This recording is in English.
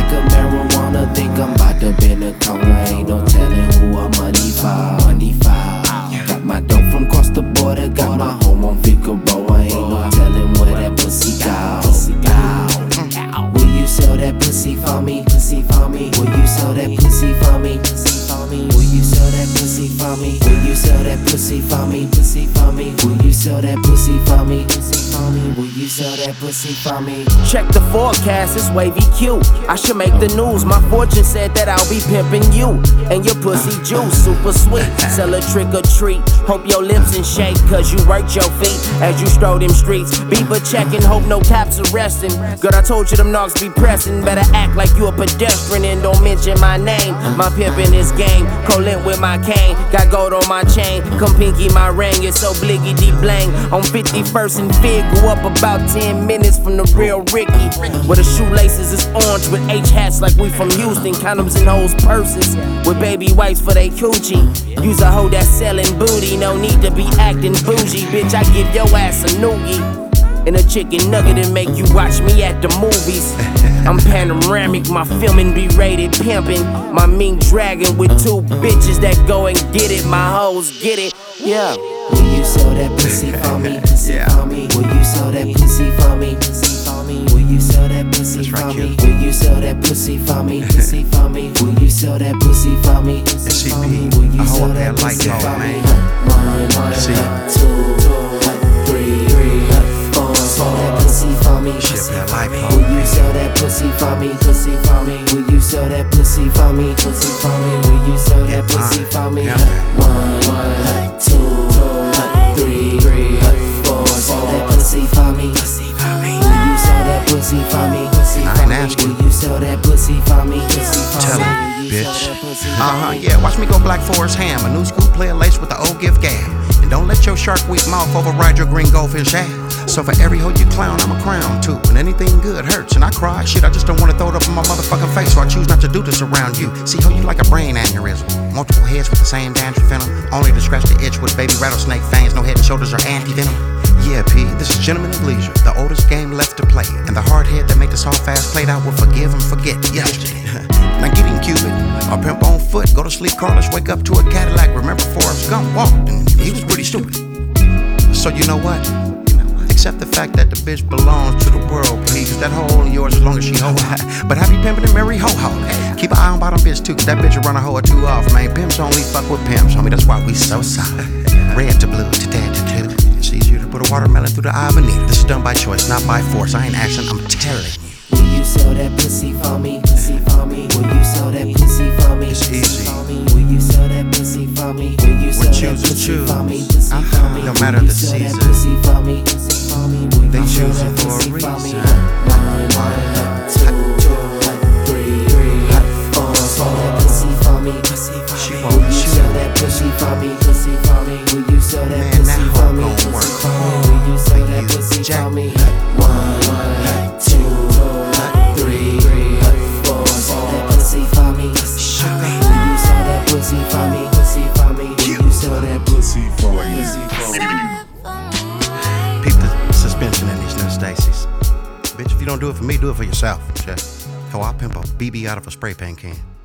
of marijuana, think I'm about to bend a corner. Ain't no telling who I'm money for. Got my dope from across the border, got my home on Figueroa. Ain't no telling where that pussy go. Will you sell that pussy for me? Will you sell that pussy for me? Will you sell that pussy for me? Will you sell that pussy for me? Will you sell that pussy for me? Will you sell that pussy for me? Check the forecast, it's wavy Q. I should make the news. My fortune said that I'll be pimping you and your pussy juice, super sweet. Sell a trick or treat. Hope your lips in shake, cause you worked your feet as you stroll them streets. Beaver checking, hope no cops arresting. Girl, I told you them knocks be pressing. Better act like you a pedestrian and don't mention my name. My pimp in this game, co-lint with my cane. Got gold on my chain, come pinky my ring. It's so bliggy deep blang. On 51st and Fig, grew up about 10 minutes from the real Ricky. Where the shoelaces is orange with H hats like we from Houston. Condoms and hoes purses with baby wipes for they coochie. Use a hoe that's selling booty, no need to be acting bougie. Bitch, I give your ass a noogie and a chicken nugget and make you watch me at the movies. I'm panoramic, my filming be rated pimping. My mean dragon with 2 bitches that go and get it. My hoes get it, yeah. Will you sell that pussy for me? Will you sell that pussy for me? Will you sell that pussy for me? Will you sell that pussy for me? Will you sell that pussy for me? SCP, Will you I sell hold that that light pussy on, for me? man. 1, 2, 3, 4. Sell that pussy for me. Ship that light on, Will you sell that pussy for me? Will you sell that pussy for me? Will you sell that pussy for me? 1, 2, 3, 4. Sell that pussy for me. Will you sell that pussy for me? I ain't asking. Will you sell that pussy for me? Tell him, bitch. Yeah, watch me go Black Forest ham. A new school player laced with the old gift gab. And don't let your shark weak mouth override your green goldfish ass. So for every hoe you clown, I'm a crown too. And anything good hurts, and I cry. Shit, I just don't wanna throw it up in my motherfucking face, so I choose not to do this around you. See how you like a brain aneurysm. Multiple heads with the same dandruff venom. Only to scratch the itch with baby rattlesnake fangs. No head and shoulders or anti-venom. Yeah, P, this is Gentlemen of Leisure, the oldest game left to play. And the hard head that make this all fast played out will forgive and forget yesterday. Now get in Cupid, or pimp on foot. Go to sleep, Carlos, wake up to a Cadillac. Remember Forrest Gump walked, and he was pretty stupid. So you know what? Accept the fact that the bitch belongs to the world, please. That hoe only yours as long as she hoe. But happy pimpin' and marry ho-ho. Keep an eye on bottom bitch too, cause that bitch will run a hoe or 2 off, man. Pimps only fuck with pimps, homie, that's why we so solid. Red to blue, to dead to two. It's easier to put a watermelon through the eye of a needle. This is done by choice, not by force. I ain't asking, I'm telling you. Will you sell that pussy for me? Will you sell that pussy for me? It's easy. Will you sell that pussy for me? Will you sell that pussy for me? No matter the season, they choose it for a reason. 1, 2, 3, 4. Sell that pussy for me. She Will won't you shoot. sell that pussy for me? Will you sell that Man, pussy that for hoe me? gon' work Will you sell that you, pussy Jack. for me? 1, 2, 3, 4. Sell that pussy for me. Will you sell that pussy for me? Will you sell that pussy for me? Peep the suspension in these new Stacy's. Bitch, if you don't do it for me, do it for yourself. Check. Hell, I'll pimp a BB out of a spray paint can.